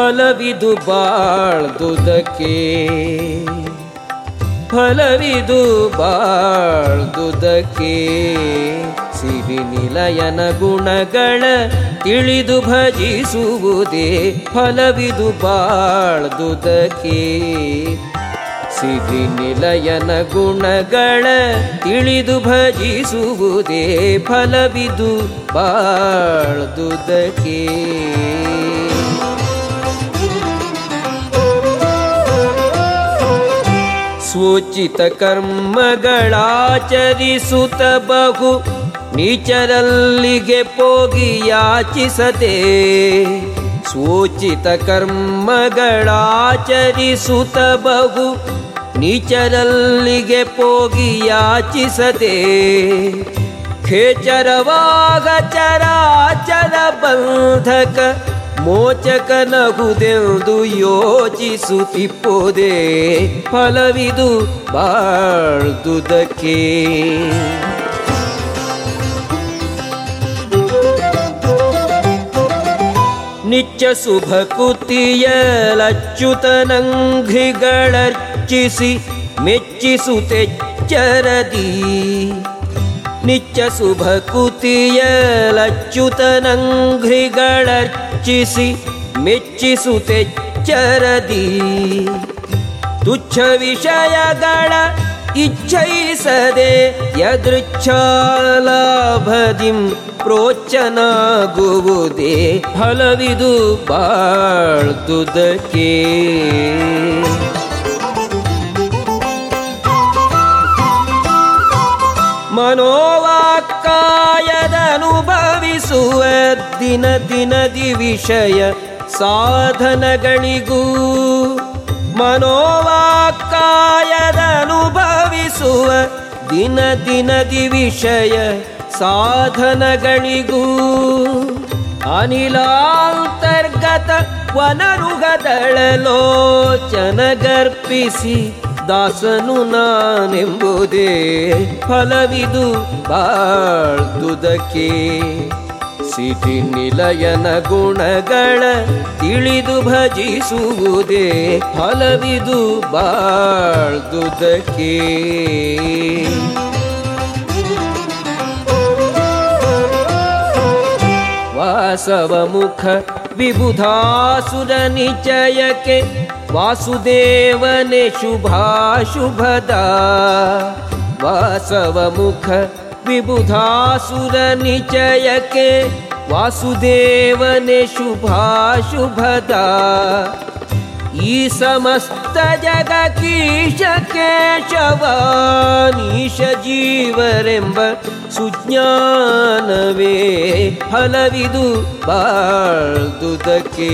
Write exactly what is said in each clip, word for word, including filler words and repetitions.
ಫಲವಿದು ಬಾಳ್ದುದಕ್ಕೆ ಫಲವಿದು ಬಾಳ್ದುದಕ್ಕೆ ಸಿರಿ ನಿಲಯನ ಗುಣಗಳ ತಿಳಿದು ಭಜಿಸುವುದೇ ಫಲವಿದು ಬಾಳ್ದುದಕ್ಕೆ ಸಿರಿ ನಿಲಯನ ಗುಣಗಳ ತಿಳಿದು ಭಜಿಸುವುದೇ ಫಲವಿದು ಬಾಳ್ದುದಕ್ಕೆ ಸ್ವೋಚಿತ ಕರ್ಮಗಳಾಚರಿಸುತ್ತ ಬಹು ನೀಚರಲ್ಲಿಗೆ ಪೋಗಿ ಯಾಚಿಸದೆ ಸ್ವೋಚಿತ ಕರ್ಮಗಳಾಚರಿಸುತ್ತ ಬಹು ನೀಚರಲ್ಲಿಗೆ ಪೋಗಿ ಯಾಚಿಸದೆ ಖೇಚರವಾಗ ಚರಾಚರ ಬಂಧಕ ಮೋಚಕನಗುದೆಂದು ಯೋಚಿಸುತ್ತಿಪ್ಪೋದೆ ಫಲವಿದು ಬಾಳ್ದುದಕ್ಕೆ ನಿತ್ಯ ಶುಭ ಕುತಿಯಲಚ್ಯುತನಂಘ್ರಿಗಳರ್ಚಿಸಿ ಮೆಚ್ಚಿಸುತ್ತೆಚ್ಚರದಿ ನಿತ್ಯ ಶುಭ ಕುತಿಯಲಚ್ಯುತನಂಘ್ರಿಗಳರ್ಚಿಸಿ ಮೆಚ್ಚಿಸುತ್ತೆಚ್ಚರದಿ ತುಚ್ಛ ವಿಷಯಗಳ ಇಚ್ಛಯಿಸದೆ ಯದೃಚ್ಛಾಲಾಭದಿಂ ಪ್ರೋಚ್ಚನಾಗುವುದೇ ಫಲವಿದು ಬಾಳ್ದುದಕ್ಕೆ ಮನೋವಾಕ್ಕಾಯದನುಭವಿಸುವ ದಿನ ದಿನದಿ ವಿಷಯ ಸಾಧನಗಳಿಗೂ ಮನೋವಾಕ್ಕಾಯದನುಭವಿಸುವ ದಿನ ದಿನದಿ ವಿಷಯ ಸಾಧನಗಳಿಗೂ ಅನಿಲಾಂತರ್ಗತ ವನರುಗದಳಲೋಚನಗರ್ಪಿಸಿ ದಾಸನು ನಾನೆಂಬುದೇ ಫಲವಿದು ಬಾಳ್ದುದಕ್ಕೆ ಸಿರಿ ನಿಲಯನ ಗುಣಗಳ ತಿಳಿದು ಭಜಿಸುವುದೇ ಫಲವಿದು ಬಾಳ್ದುದಕ್ಕೆ ವಾಸವ ಮುಖ ವಿಬುಧಾಸುರ ನಿಚಯಕ್ಕೆ ವಾಸುದೇವನೇ ಶುಭಾಶುಭದ ವಾಸವ ಮುಖ ವಿಬುಧಾಸುರ ನಿಚಯಕ್ಕೆ ವಾಸುದೇವನೇ ಶುಭಾಶುಭದ ಈ ಸಮಸ್ತ ಜಗಕೀಶ ಕೇಶವಾನೀಶ ಜೀವರೆಂಬ ಸುಜ್ಞಾನವೇ ಫಲವಿದು ಬಾಳ್ದುದಕ್ಕೆ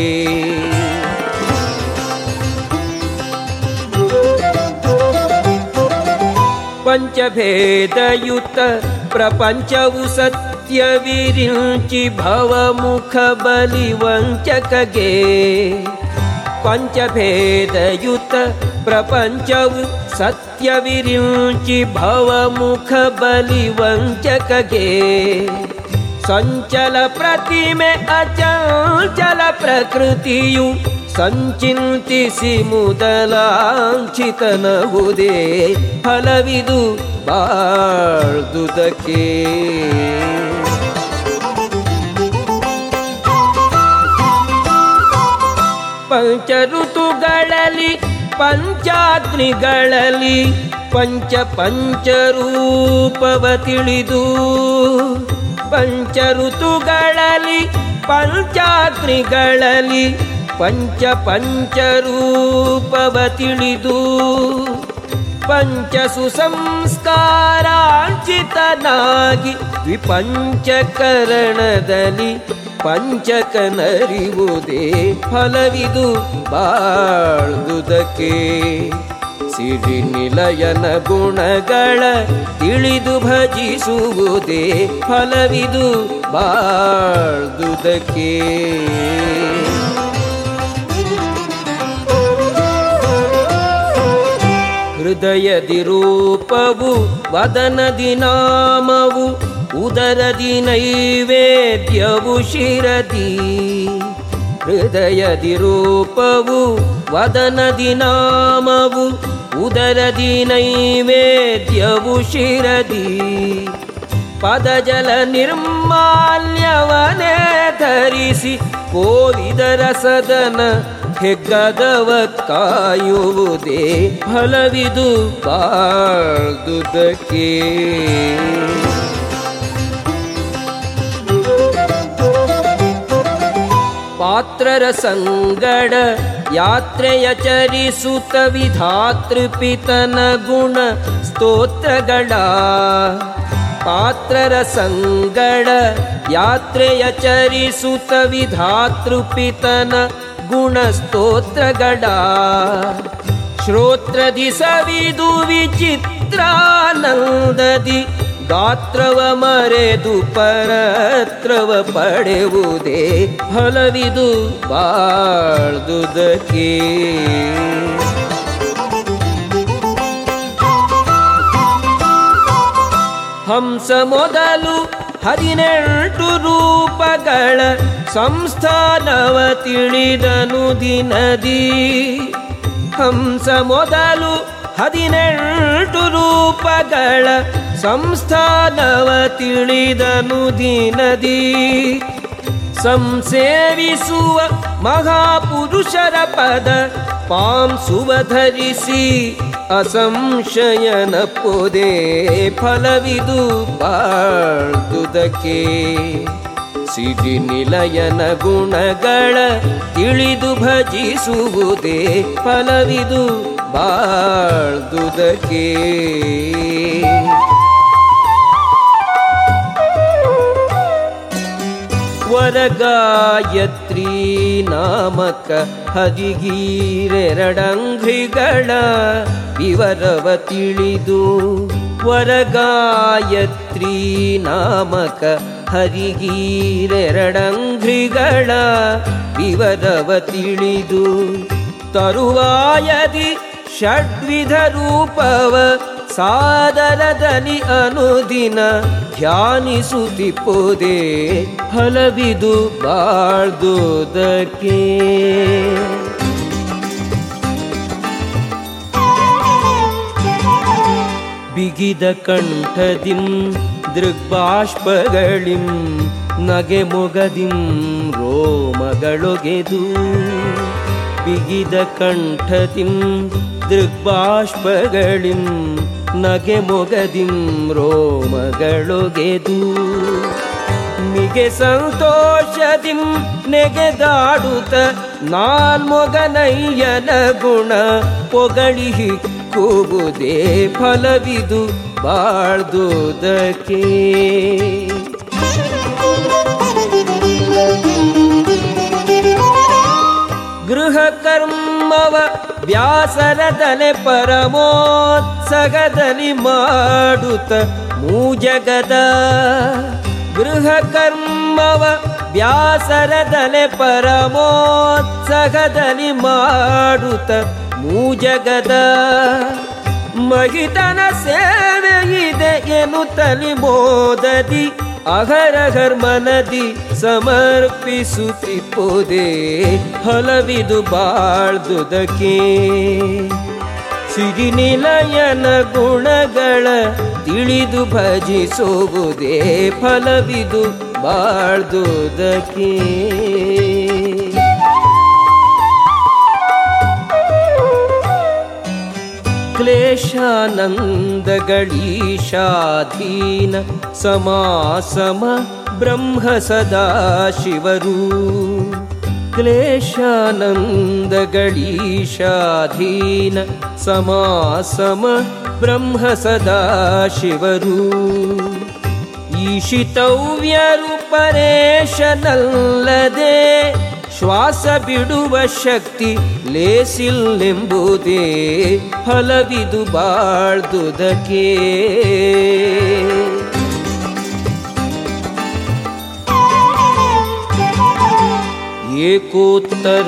ಪಂಚಭೇದಯುತ ಪ್ರಪಂಚವು ಸತ್ಯವಿರಿಂಚಿ ಭವಮುಖ ಬಲಿವಂಚಕಗೆ ಪಂಚಭೇದಯುತ ಪ್ರಪಂಚವು ಸತ್ಯವಿರಿಂಚಿ ಭವಮುಖ ಬಲಿವಂಚಕಗೆ ಸಂಚಲ ಪ್ರತಿಮೆ ಅಚಂಚಲ ಪ್ರಕೃತಿಯು ಸಂಚಿಂತಿಸಿ ಮುದಲಾಂಚಿತನವುದೇ ಫಲವಿದು ಬಾಳ್ದುದಕ್ಕೆ ಪಂಚ ಋತುಗಳಲ್ಲಿ ಪಂಚಾಗ್ನಿಗಳಲ್ಲಿ ಪಂಚ ಪಂಚರೂಪವ ತಿಳಿದು ಪಂಚ ಋತುಗಳಲ್ಲಿ ಪಂಚಾಗ್ನಿಗಳಲ್ಲಿ ಪಂಚ ಪಂಚರೂಪವ ತಿಳಿದು ಪಂಚ ಸುಸಂಸ್ಕಾರಾಂಚಿತನಾಗಿ ದ್ವಿಪಂಚಕರಣದಲ್ಲಿ ಪಂಚಕನರಿವುದೇ ಫಲವಿದು ಬಾಳ್ದುದಕ್ಕೆ ಸಿರಿ ನಿಲಯನ ಗುಣಗಳ ತಿಳಿದು ಭಜಿಸುವುದೇ ಫಲವಿದು ಬಾಳ್ದುದಕ್ಕೆ ಹೃದಯದಿ ರೂಪವು ವದನದಿ ನಾಮವು ಉದರದಿ ನೈವೇದ್ಯವು ಶಿರದಿ ಹೃದಯದಿ ರೂಪವು ವದನದಿ ನಾಮವು ಉದರದಿ ನೈವೇದ್ಯವು ಶಿರದಿ ಪದಜಲ ನಿರ್ಮಾಲ್ಯವನೇ ಧರಿಸಿ ಕೋವಿದರ ಸದನ ಹೆಗ್ಗದವ ಕಾಯುವುದೇ ಫಲವಿದು ಬಾಳ್ದುದಕ್ಕೆ. ಪಾತ್ರರ ಸಂಗಡ ಯಾತ್ರೆಯ ಚರಿಸುತ್ತ ವಿಧಾತೃಪಿತನ ಗುಣ ಸ್ತೋತ್ರಗಳ ಪಾತ್ರರ ಸಂಗಡ ಯಾತ್ರೆಯ ಚರಿಸುತ್ತ ವಿಧಾತೃಪಿತನ ಗುಣ ಸ್ತೋತ್ರಗಳ ಶ್ರೋತ್ರದಿ ಸವಿದು ವಿಚಿತ್ರಾನಂದದಿ ಗಾತ್ರವ ಮರೆದು ಪರತ್ರವ ಪಡೆಯುವುದೇ ಫಲವಿದು ಬಾಳ್ದುದಕ್ಕೆ. ಹಂಸ ಮೊದಲು ಹದಿನೆಂಟು ರೂಪಗಳ ಸಂಸ್ಥಾನವ ತಿಳಿದನು ದಿನದಿ. ಹಂಸ ಮೊದಲು ಹದಿನೆಂಟು ರೂಪಗಳ ಸಂಸ್ಥಾನವ ತಿಳಿದನು ದಿನದಿ. ಸಂಸೇವಿಸುವ ಮಹಾಪುರುಷರ ಪದ ಪಾಂಸುವ ಧರಿಸಿ ಅಸಂಶಯನ ಪೊದೆ ಫಲವಿದು ಬಾಳ್ದುದಕ್ಕೆ. ಸಿರಿ ನಿಲಯನ ಗುಣಗಳ ತಿಳಿದು ಭಜಿಸುವುದೇ ಫಲವಿದು ಬಾಳ್ದುದಕ್ಕೆ. ವರಗಾಯತ್ರಿ ನಾಮಕ ಹದಿಗೀರೆರಡಂಘ್ರಿಗಳ ವಿವರವ ತಿಳಿದು ವರಗಾಯತ್ರಿ ನಾಮಕ ಹರಿಗೀರೆರಡಂಘ್ರಿಗಳ ವಿವರವ ತಿಳಿದು ತರುವಾಯದಿ ಷಡ್ವಿಧ ರೂಪವ ಸಾದರದಲ್ಲಿ ಅನುದಿನ ಧ್ಯಾನಿಸುತ್ತಿಪ್ಪುದೇ ಫಲವಿದು ಬಾಳ್ದುದಕ್ಕೆ. ಬಿಗಿದ ಕಂಠದಿಂ ದೃಗ್ಬಾಷ್ಪಗಳಿಂ ನಗೆ ಮೊಗದಿಂ ರೋಮಗಳೊಗೆದು ಬಿಗಿದ ಕಂಠದಿಂ ದೃಗ್ಬಾಷ್ಪಗಳಿಂ ನಗೆ ಮೊಗದಿಂ ರೋಮಗಳೊಗೆದು ಮಿಗೆ ಸಂತೋಷದಿಂ ನೆಗೆದಾಡುತ್ತ ನಾಲ್ಮೊಗನಯ್ಯನ ಗುಣ ಪೊಗಳಿ ಹಿಕ್ಕುವುದೇ ಫಲವಿದು ಬಾಳ್ದುದಕ್ಕೆ. ಗೃಹ ಕರ್ಮವ ವ್ಯಾಸರದಲೆ ಪರಮೋತ್ಸಗದಲ್ಲಿ ಮಾಡುತ್ತ ಮೂಜಗದ ಗೃಹ ಕರ್ಮವ ವ್ಯಾಸರದಲೆ ಪರಮೋತ್ಸಗದಲ್ಲಿ ಮಾಡುತ್ತ ಮೂಜಗದ ಮಹಿತನ ಸೇವೆ ಇದೆ ಎನ್ನುತ್ತಲಿ ಮೋದದಿ ಅಹರಹರ್ ಮನದಿ ಸಮರ್ಪಿಸುತ್ತಿಪ್ಪುದೇ ಫಲವಿದು ಬಾಳ್ದುದಕ್ಕೆ. ಸಿರಿ ನಿಲಯನ ಗುಣಗಳ ತಿಳಿದು ಭಜಿಸುವುದೇ ಫಲವಿದು ಬಾಳ್ದುದಕ್ಕೆ. ಕ್ಲೇಶಾನಂದಗಳೀಶಾಧೀನ ಸಮಾಸಮ ಬ್ರಹ್ಮ ಸದಾ ಶಿವರು ಕ್ಲೇಶಾನಂದಗಳೀಶಾಧೀನ ಸಮಾಸಮ ಬ್ರಹ್ಮ ಸದಾ ಶಿವರು ಈಶಿತವ್ಯರು ಪರೇಶನಲ್ಲದೆ ಶ್ವಾಸ ಬಿಡುವ ಶಕ್ತಿ ಲೇಸಿಲ್ಲೆಂಬುದೇ ಫಲವಿದು ಬಾಳ್ದುದಕ್ಕೆ. ಏಕೋತ್ತರ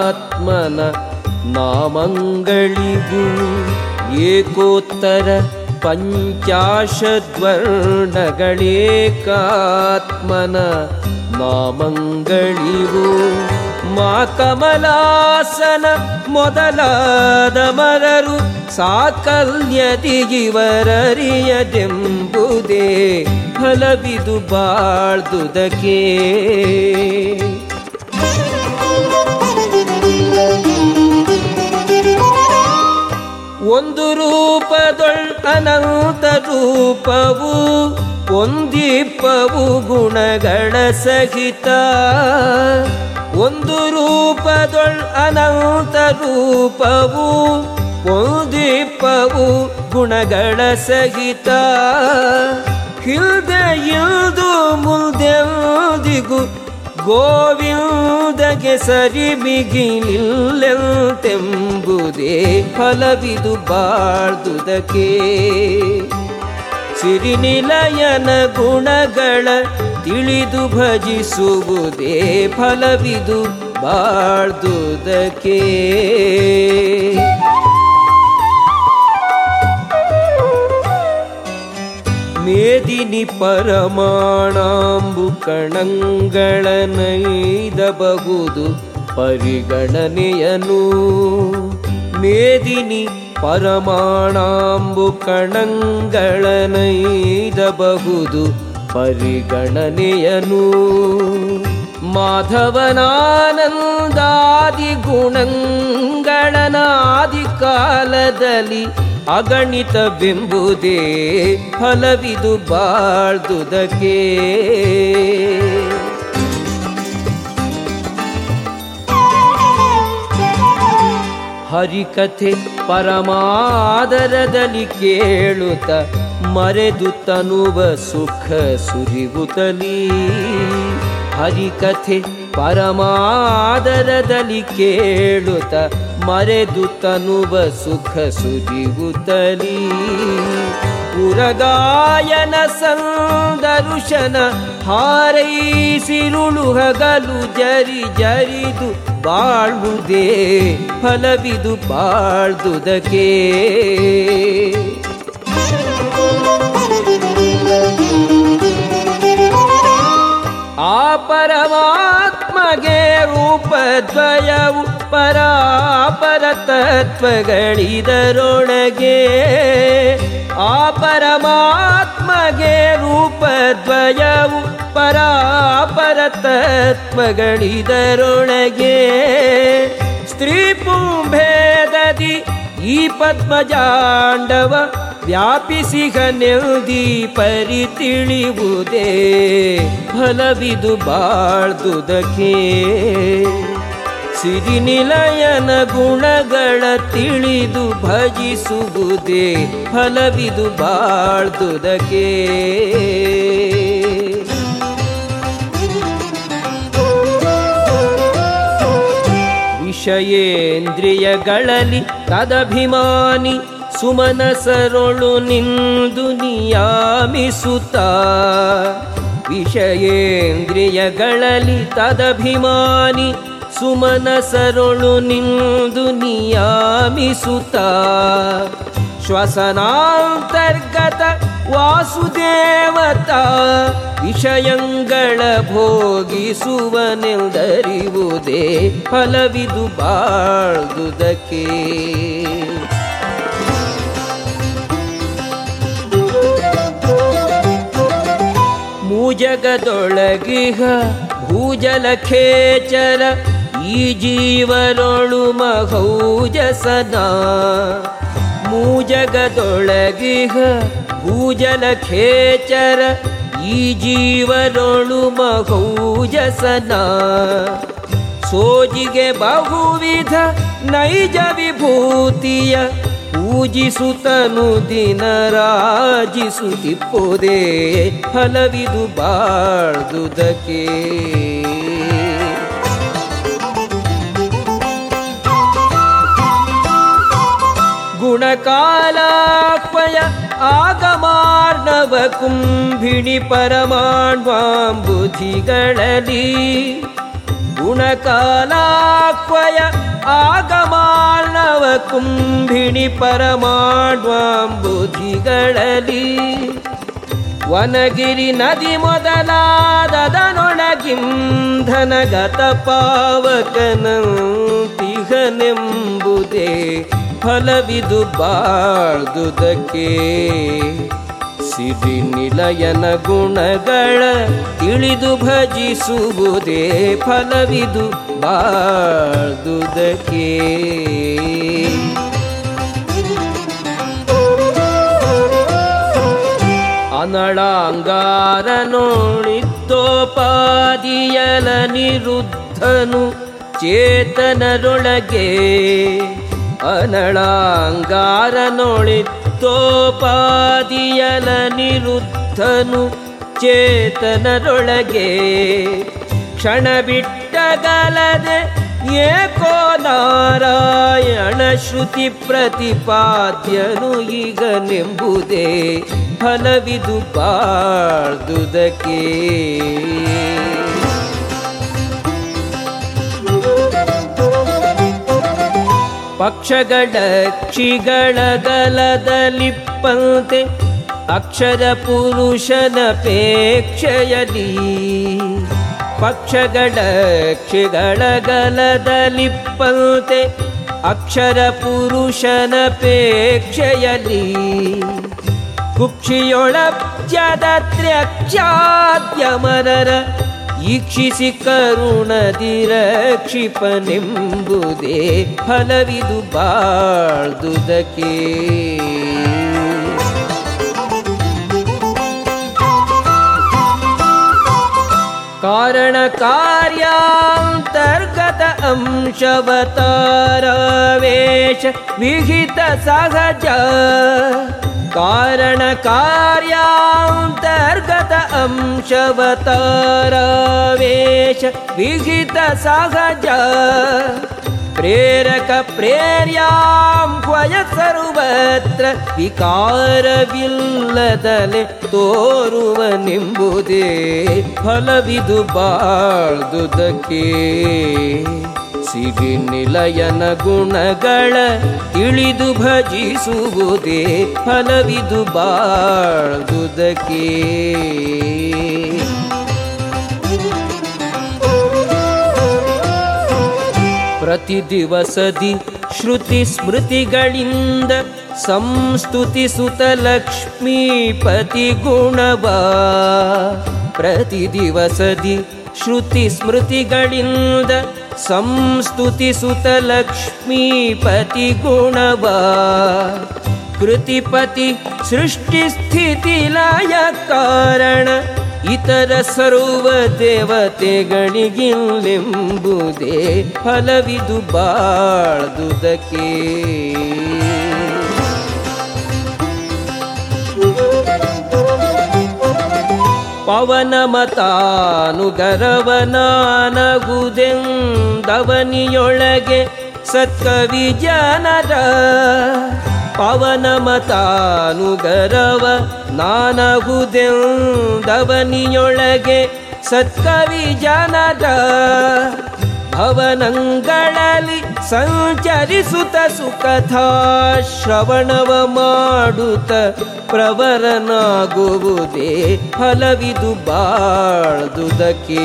ಪಂಚಾಶದ್ವರ್ಣಗಳೇಕಾತ್ಮನ ನಾಮಂಗಳಿಗೂ ಏಕೋತ್ತರ ಪಂಚಾಶದ್ವರ್ಣಗಳೇಕಾತ್ಮನ ನಾಮಂಗಳಿವು ಮಾ ಕಮಲಾಸನ ಮೊದಲಾದ ಮರರು ಸಾಕಲ್ಯದಿ ಇವರರಿಯದೆಂಬುದೇ ಫಲವಿದು ಬಾಳ್ದುದಕ್ಕೆ. ಒಂದು ರೂಪದೊಳ್ ಅನಂತ ರೂಪವು ಒಂದಿಪ್ಪವು ಗುಣಗಳ ಸಹಿತ. ಒಂದು ರೂಪದೊಳ್ ಅನಂತ ರೂಪವು ಒಂದಿಪ್ಪವು ಗುಣಗಳ ಸಹಿತ. ಹಿಲ್ದೆ ಇಲ್ದು ಮುಲ್ದೆಂದಿಗೂ ಗೋವಿಂದಗೆ ಸರಿ ಮಿಗಿಲಿಲ್ಲೆಂತೆಂಬುದೇ ಫಲವಿದು ಬಾಳ್ದುದಕ್ಕೆ. ಸಿರಿನಿಲಯನ ಗುಣಗಳ ತಿಳಿದು ಭಜಿಸುವುದೇ ಫಲವಿದು ಬಾಳ್ದುದಕ್ಕೆ. ಮೇದಿನಿ ಪರಮಾಣಾಂಬು ಕಣಂಗಳನೈದಬಹುದು ಪರಿಗಣನೆಯನು. ಮೇದಿನಿ ಪರಮಾಣಾಂಬು ಕಣಂಗಳನೈದಬಹುದು ಪರಿಗಣನೆಯನು. ಮಾಧವನಾನಂದಾದಿ ಗುಣಗಳನಾದಿ ಕಾಲದಲ್ಲಿ ಅಗಣಿತವೆಂಬುದೇ ಫಲವಿದು ಬಾಳ್ದುದಕ್ಕೆ. ಹರಿಕಥೆ ಪರಮಾದರದಲ್ಲಿ ಕೇಳುತ್ತ ಮರೆದು ತನುವ ಸುಖ ಸುರಿವುತ್ತಲೀ. ಹರಿಕಥೆ ಪರಮಾದರದಲ್ಲಿ ಕೇಳುತ್ತ ಮರೆದು ತನುವ ಸುಖ ಸುರಿವುತ್ತಲೀ. ಪುರಗಾಯನ ಸಂದರುಶನ ಹಾರೈಸಿರುಳು ಹಗಲು ಜರಿ ಜರಿದು ಬಾಳುವುದೇ ಫಲವಿದು ಬಾಳ್ದುದಕ್ಕೆ. ಆ ಪರಮಾತ್ಮಗೆ ರೂಪದ್ವಯವು ಪರಾಪರ ತತ್ವಗಳಿದರೊಳಗೆ. ಆ ಪರಮಾತ್ಮಗೆ ರೂಪದ್ವಯವು ಪರಾಪರ ತತ್ವಗಳಿದರೊಳಗೆ. ಸ್ತ್ರೀ ಪುಂಭೇದದಿ ಈ ಪದ್ಮಜಾಂಡವ ವ್ಯಾಪಿಸಿಗನೆಲ್ದಿ ಪರಿ ತಿಳಿಯುವುದೇ ಫಲವಿದು ಬಾಳ್ದುದಕ್ಕೆ. ಸಿರಿನಿಲಯನ ಗುಣಗಳ ತಿಳಿದು ಭಜಿಸುವುದೇ ಫಲವಿದು ಬಾಳ್ದುದಕ್ಕೆ. ವಿಷಯೇಂದ್ರಿಯಗಳಲ್ಲಿ ತದಭಿಮಾನಿ ಸುಮನಸರೊಳು ನಿಂದು ನಿಯಾಮಿಸುತ್ತ. ವಿಷಯೇಂದ್ರಿಯಗಳಲ್ಲಿ ತದಭಿಮಾನಿ ಸುಮನಸರೊಳು ನಿಂದು ನಿಯಾಮಿಸುತ್ತ. ಶ್ವಸನಾಂತರ್ಗತ ವಾಸುದೇವತ ವಿಷಯಂಗಳ ಭೋಗಿಸುವನೆಲ್ದರಿವುದೇ ಫಲವಿದು ಬಾಳ್ದುದಕ್ಕೆ. ಮೂಜಗದೊಳಗಿಹ ಭೂಜಲಖೇಚರ ಈ ಜೀವರೊಳು ಮಹೌಜಸನ. ಮೂಜಗದೊಳಗಿಹ ಭೂಜಲಖೇಚರ ಈ ಜೀವರೊಳು ಮಹೌಜಸನ. ಸೋಜಿಗೆ ಬಹುವಿಧ ನೈಜ ವಿಭೂತಿಯ ಪೂಜಿಸುತ್ತನು ದಿನ ರಾಜಿಸುತ್ತಿಪ್ಪುದೇ ಫಲವಿದು ಬಾಳ್ದುದಕ್ಕೆ. ಗುಣಕಾಲಾಕ್ವಯ ಆಗಮಾರ್ಣವ ಕುಂಭಿಣಿ ಪರಮಾಣ್ವಾಂಬುಧಿಗಳಲ್ಲಿ. ಗುಣಕಾಲಾಕ್ವಯ ಆಗಮಾರ್ಣವ ಕುಂಭಿಣಿ ಪರಮಾಣ್ವಾಂಬುಧಿಗಳಲ್ಲಿ ವನಗಿರಿ ನದಿ ಮೊದಲಾದದನೊಳಗಿಂಧನಗತ ಪಾವಕನಂತಿಹನೆಂಬುದೇ ಫಲವಿದು ಬಾಳ್ದುದಕ್ಕೆ. ಸಿರಿ ನಿಲಯನ ಗುಣಗಳ ತಿಳಿದು ಭಜಿಸುವುದೇ ಫಲವಿದು ಬಾಳ್ದುದಕ್ಕೆ. ಅನಳಾಂಗಾರನೋಳಿದ್ದೋಪಾದಿಯಲ ನಿರುದ್ಧನು ಚೇತನರೊಳಗೆ. ಅನಳಾಂಗಾರನೋಳಿದ್ದೋಪಾದಿಯಲ ನಿರುದ್ಧನು ಚೇತನರೊಳಗೆ. ಕ್ಷಣ ಬಿಟ್ಟಗಲದೆ ಏಕೋ ನಾರಾಯಣ ಶ್ರುತಿ ಪ್ರತಿಪಾದ್ಯನು ಈಗನೆಂಬುದೇ ಫಲವಿದು ಬಾಳ್ದುದಕ್ಕೆ. ಪಕ್ಷಗಳ ಕ್ಷಿಗಳ ಗಲದಲಿಪ್ಪಂತೆ ಅಕ್ಷರ ಪುರುಷನಪೇಕ್ಷೆಯಲಿ. ಪಕ್ಷಗಳ ಕ್ಷಿಗಳ ಗಲದಲಿಪ್ಪಂತೆ ಅಕ್ಷರ ಪುರುಷನಪೇಕ್ಷೆಯಲಿ. ಕುಕ್ಷಿಯೊಳಬ್ಜದತ್ರ್ಯಕ್ಷಾದ್ಯಮರರ ಈಕ್ಷಿಸಿ ಕರುಣದಿರ ಕ್ಷಿಪನೆಂಬುದೇ ಫಲವಿದು ಬಾಳ್ದುದಕ್ಕೆ. ಕಾರಣ ಕಾರ್ಯಾಂತರ್ಗತ ಅಂಶವತಾರವೇಶ ವಿಹಿತ ಸಹಜ. ಕಾರಣ ಕಾರ್ಯಾಂತರ್ಗತ ಅಂಶವತಾರವೇಶ ವಿಹಿತ ಸಹಜ. ಪ್ರೇರಕ ಪ್ರೇರ್ಯಾಂಕ್ವಯ ಸರ್ವತ್ರ ವಿಕಾರವಿಲ್ಲದಲೆ ತೋರುವನೆಂಬುದೇ ಫಲವಿದು ಬಾಳ್ದುದಕ್ಕೆ. ಸಿರಿ ನಿಲಯನ ಗುಣಗಳ ತಿಳಿದು ಭಜಿಸುವುದೇ ಫಲವಿದು ಬಾಳ್ದುದಕ್ಕೆ. ಪ್ರತಿ ದಿವಸದಿ ಶ್ರುತಿ ಸ್ಮೃತಿಗಳಿಂದ ಸಂಸ್ತುತಿಸುತ್ತ ಲಕ್ಷ್ಮೀಪತಿ ಗುಣವ. ಪ್ರತಿ ದಿವಸದಿ ಶ್ರುತಿ ಸ್ಮೃತಿಗಳಿಂದ ಸಂಸ್ತುತಿಸುತ್ತ ಲಕ್ಷ್ಮೀಪತಿ ಗುಣವ. ಕೃತಿಪತಿ ಸೃಷ್ಟಿ ಸ್ಥಿತಿ ಲಯ ಕಾರಣ ಇತರ ಸರ್ವ ದೇವತೆಗಳಿಗಿಲ್ಲೆಂಬುದೇ ಫಲವಿದು ಬಾಳ್ದುದಕ್ಕೆ. ಪವನಮತಾನುಗರವನಾನಗುದೆಂದವನಿಯೊಳಗೆ ಸತ್ಕವಿ ಜನರ. ಪವನಮತಾನುಗರವ ನಾನಗುದೆಂದವನಿಯೊಳಗೆ ಸತ್ಕವಿ ಜನರ. ಭವನಂಗಳಲ್ಲಿ ಸಂಚರಿಸುತ್ತ ಸುಕಥಾ ಶ್ರವಣವ ಮಾಡುತ್ತ ಪ್ರವರನಾಗುವುದೇ ಫಲವಿದು ಬಾಳ್ದುದಕ್ಕೆ.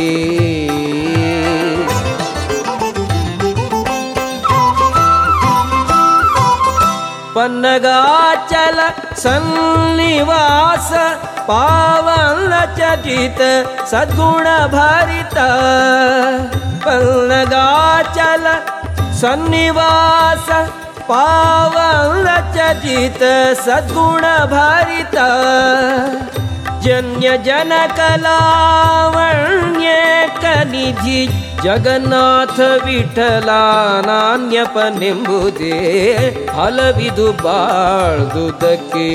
ಪನ್ನಗಾಚಲ ಸನ್ನಿವಾಸ ಪಾವನ ಚಟಿತ ಸದ್ಗುಣ ಭರಿತ. ಪನ್ನಗಾಚಲ ಸನ್ನಿವಾಸ ಪಾವನ ಚಟಿತ ಸದ್ಗುಣ ಭರಿತ. ಜನ್ಯ ಜನಕ ಲಾವಣ್ಯೇಕ ನಿಧಿ ಜಗನ್ನಾಥ ವಿಠಲಾನಾನ್ಯಪನೆಂಬುದೇ ಫಲವಿದು ಬಾಳ್ದುದಕ್ಕೆ.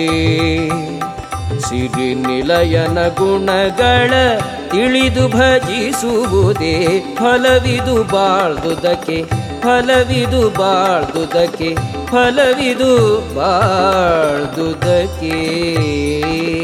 ಸಿರಿ ನಿಲಯನ ಗುಣಗಳ ತಿಳಿದು ಭಜಿಸುವುದೇ ಫಲವಿದು ಬಾಳ್ದುದಕ್ಕೆ. ಫಲವಿದು ಬಾಳ್ದುದಕ್ಕೆ. ಫಲವಿದು ಬಾಳ್ದುದಕ್ಕೆ.